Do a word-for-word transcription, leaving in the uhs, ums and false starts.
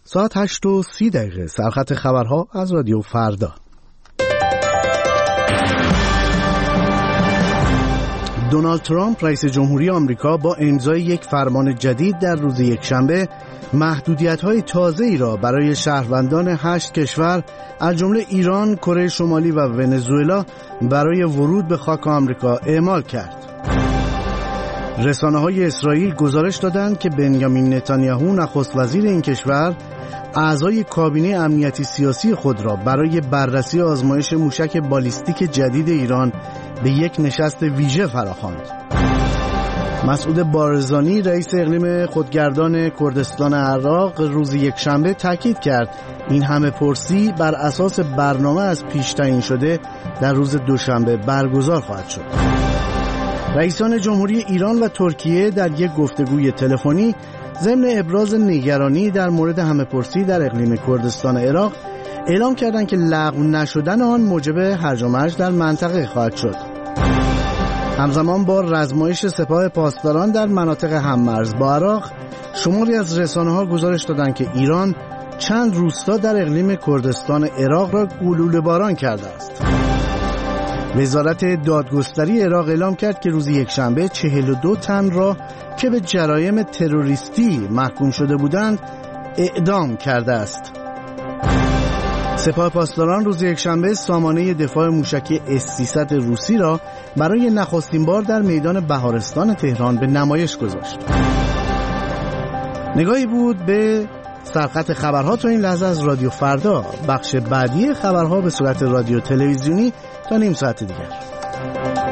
ساعت هشت و سی دقیقه سرخط خبرها از رادیو فردا. دونالد ترامپ رئیس جمهوری آمریکا با امضای یک فرمان جدید در روز یکشنبه محدودیت‌های تازه‌ای را برای شهروندان هشت کشور از جمله ایران، کره شمالی و ونزوئلا برای ورود به خاک آمریکا اعمال کرد. رسانه‌های اسرائیل گزارش دادند که بنیامین نتانیاهو نخست وزیر این کشور اعضای کابینه امنیتی سیاسی خود را برای بررسی آزمایش موشک بالیستیک جدید ایران به یک نشست ویژه فراخواند. مسعود بارزانی رئیس اقلیم خودگردان کردستان عراق روز یکشنبه تاکید کرد این همه پرسی بر اساس برنامه از پیش تعیین شده در روز دوشنبه برگزار خواهد شد. رئیسان جمهوری ایران و ترکیه در یک گفتگوی تلفنی ضمن ابراز نگرانی در مورد همه‌پرسی در اقلیم کردستان عراق اعلام کردند که لغو نشدن آن موجب هرج و مرج در منطقه خواهد شد. همزمان با رزمایش سپاه پاسداران در مناطق هممرز با عراق، شماری از رسانه‌ها گزارش دادند که ایران چند روستا در اقلیم کردستان عراق را گلوله باران کرده است. وزارت دادگستری عراق اعلام کرد که روز یکشنبه چهل و دو تن را که به جرایم تروریستی محکوم شده بودند اعدام کرده است. سپاه پاسداران روز یکشنبه سامانه دفاع موشکی اس سیصد روسی را برای نخستین بار در میدان بهارستان تهران به نمایش گذاشت. نگاهی بود به سرخط خبرها تا این لحظه از رادیو فردا. بخش بعدی خبرها به صورت رادیو تلویزیونی تا نیم ساعت دیگر.